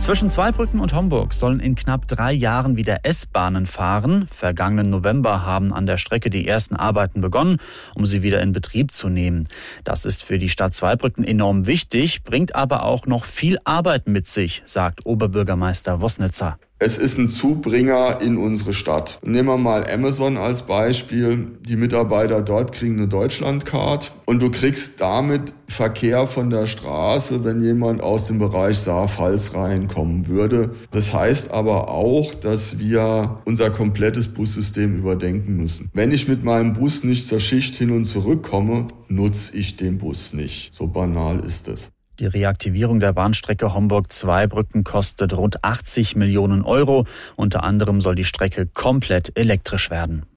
Zwischen Zweibrücken und Homburg sollen in knapp 3 Jahren wieder S-Bahnen fahren. Vergangenen November haben an der Strecke die ersten Arbeiten begonnen, um sie wieder in Betrieb zu nehmen. Das ist für die Stadt Zweibrücken enorm wichtig, bringt aber auch noch viel Arbeit mit sich, sagt Oberbürgermeister Wosnitzer. Es ist ein Zubringer in unsere Stadt. Nehmen wir mal Amazon als Beispiel. Die Mitarbeiter dort kriegen eine Deutschlandcard und du kriegst damit Verkehr von der Straße, wenn jemand aus dem Bereich Saar-Pfalz reinkommen würde. Das heißt aber auch, dass wir unser komplettes Bussystem überdenken müssen. Wenn ich mit meinem Bus nicht zur Schicht hin und zurück komme, nutze ich den Bus nicht. So banal ist es. Die Reaktivierung der Bahnstrecke Homburg-Zweibrücken kostet rund 80 Millionen Euro. Unter anderem soll die Strecke komplett elektrisch werden.